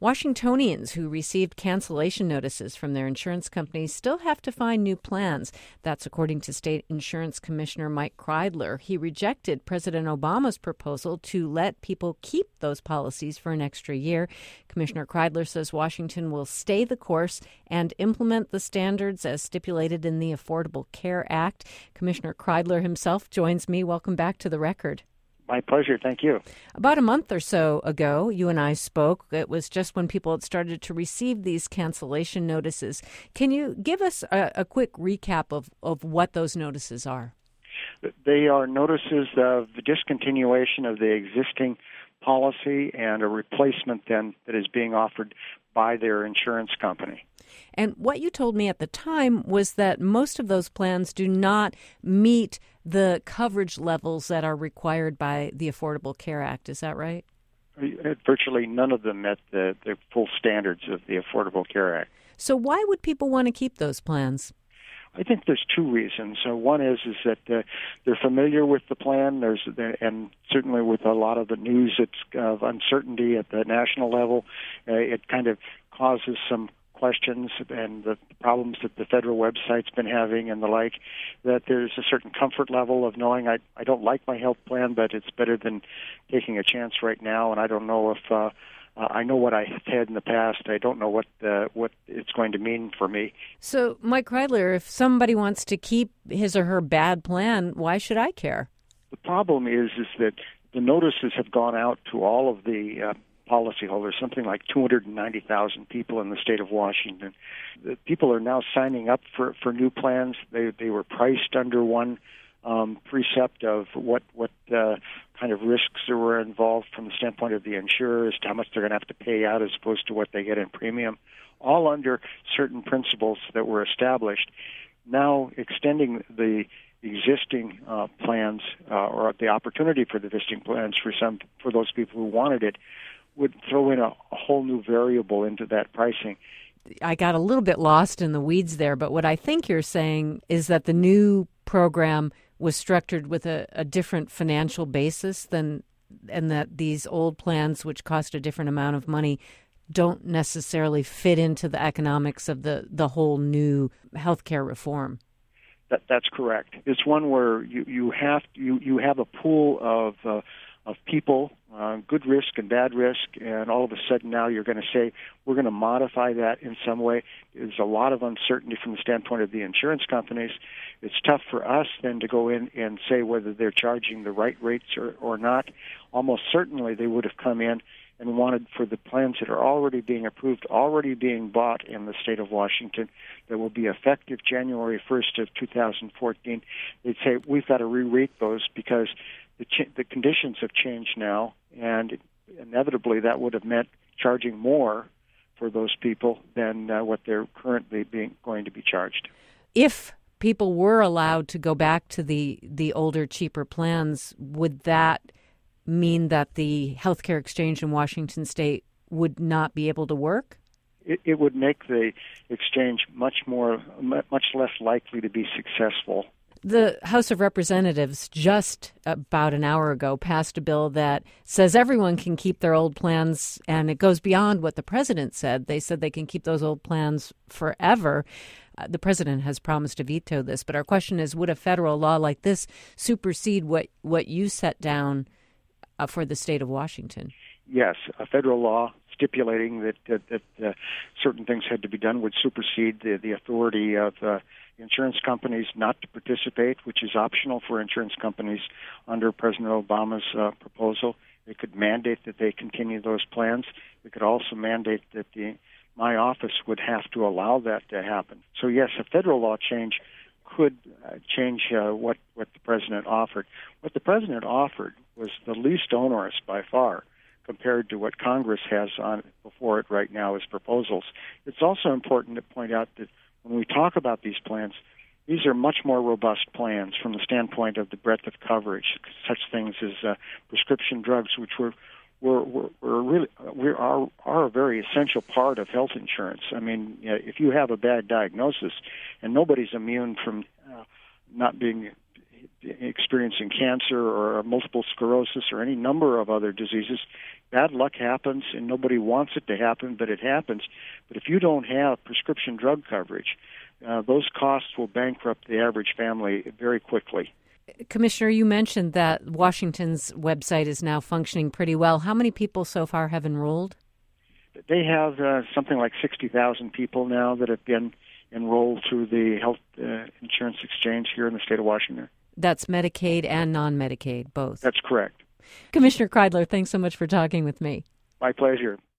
Washingtonians who received cancellation notices from their insurance companies still have to find new plans. That's according to State Insurance Commissioner Mike Kreidler. He rejected President Obama's proposal to let people keep those policies for an extra year. Commissioner Kreidler says Washington will stay the course and implement the standards as stipulated in the Affordable Care Act. Commissioner Kreidler himself joins me. Welcome back to The Record. My pleasure. Thank you. About a month or so ago, you and I spoke. It was just when people had started to receive these cancellation notices. Can you give us a quick recap of what those notices are? They are notices of the discontinuation of the existing policy and a replacement then that is being offered by their insurance company. And what you told me at the time was that most of those plans do not meet the coverage levels that are required by the Affordable Care Act. Is that right? Virtually none of them met the full standards of the Affordable Care Act. So why would people want to keep those plans? I think there's two reasons. One is that they're familiar with the plan. And certainly with a lot of the news of uncertainty at the national level, it kind of causes some questions and the problems that the federal website's been having and the like, that there's a certain comfort level of knowing I don't like my health plan, but it's better than taking a chance right now, and I don't know if I know what I've had in the past. I don't know what it's going to mean for me. So, Mike Kreidler, if somebody wants to keep his or her bad plan, why should I care? The problem is that the notices have gone out to all of the policyholders, something like 290,000 people in the state of Washington. The people are now signing up for new plans. They were priced under one precept of what kind of risks there were involved from the standpoint of the insurers, how much they're going to have to pay out as opposed to what they get in premium, all under certain principles that were established. Now extending the existing plans or the opportunity for the existing plans for those people who wanted it would throw in a whole new variable into that pricing. I got a little bit lost in the weeds there, but what I think you're saying is that the new program was structured with a different financial basis and that these old plans, which cost a different amount of money, don't necessarily fit into the economics of the whole new healthcare reform. That's correct. It's one where you have a pool of people, good risk and bad risk, and all of a sudden now you're going to say, we're going to modify that in some way. There's a lot of uncertainty from the standpoint of the insurance companies. It's tough for us then to go in and say whether they're charging the right rates or not. Almost certainly they would have come in and wanted for the plans that are already being approved, already being bought in the state of Washington, that will be effective January 1st of 2014. They'd say, we've got to re-rate those because the conditions have changed now, and inevitably that would have meant charging more for those people than what they're currently going to be charged. If people were allowed to go back to the older, cheaper plans, would that mean that the healthcare exchange in Washington state would not be able to work? It would make the exchange much less likely to be successful. The House of Representatives just about an hour ago passed a bill that says everyone can keep their old plans, and it goes beyond what the president said. They said they can keep those old plans forever. The president has promised to veto this, but our question is, would a federal law like this supersede what you set down for the state of Washington? Yes, a federal law stipulating that certain things had to be done would supersede the authority of insurance companies not to participate, which is optional for insurance companies under President Obama's proposal. It could mandate that they continue those plans. It could also mandate that my office would have to allow that to happen. So yes, a federal law change could change what the president offered. What the president offered was the least onerous by far compared to what Congress has on before it right now as proposals. It's also important to point out that when we talk about these plans, these are much more robust plans from the standpoint of the breadth of coverage, such things as prescription drugs, which are a very essential part of health insurance. I mean, if you have a bad diagnosis, and nobody's immune from not being experiencing cancer or multiple sclerosis or any number of other diseases. Bad luck happens, and nobody wants it to happen, but it happens. But if you don't have prescription drug coverage, those costs will bankrupt the average family very quickly. Commissioner, you mentioned that Washington's website is now functioning pretty well. How many people so far have enrolled? They have something like 60,000 people now that have been enrolled through the Health Insurance Exchange here in the state of Washington. That's Medicaid and non-Medicaid, both. That's correct. Commissioner Kreidler, thanks so much for talking with me. My pleasure.